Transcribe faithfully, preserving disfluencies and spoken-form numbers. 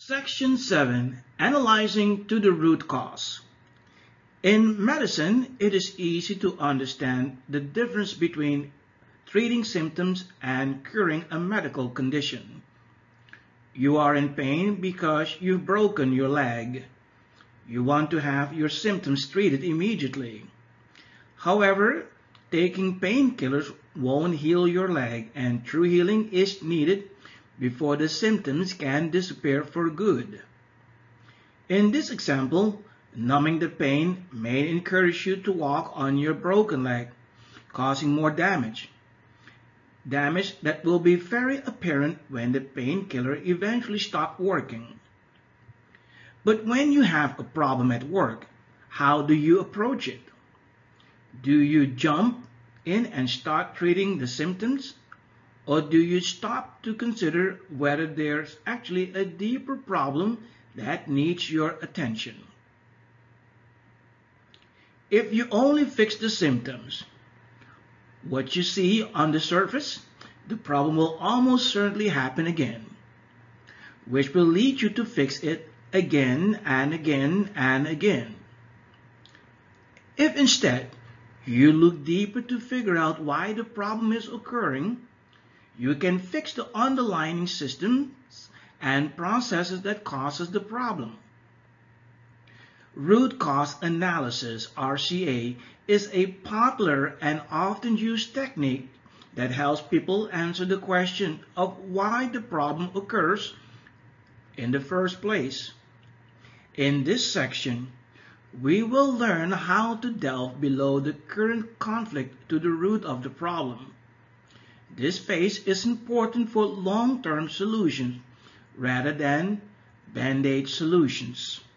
Section seven. Analyzing to the root cause. In medicine, it is easy to understand the difference between treating symptoms and curing a medical condition. You are in pain because you've broken your leg. You want to have your symptoms treated immediately. However, taking painkillers won't heal your leg, and true healing is needed before the symptoms can disappear for good. In this example, numbing the pain may encourage you to walk on your broken leg, causing more damage. Damage that will be very apparent when the painkiller eventually stops working. But when you have a problem at work, how do you approach it? Do you jump in and start treating the symptoms? Or do you stop to consider whether there's actually a deeper problem that needs your attention? If you only fix the symptoms, what you see on the surface, the problem will almost certainly happen again, which will lead you to fix it again and again and again. If instead you look deeper to figure out why the problem is occurring, you can fix the underlying systems and processes that causes the problem. Root cause analysis, R C A, is a popular and often used technique that helps people answer the question of why the problem occurs in the first place. In this section, we will learn how to delve below the current conflict to the root of the problem. This phase is important for long-term solutions rather than band-aid solutions.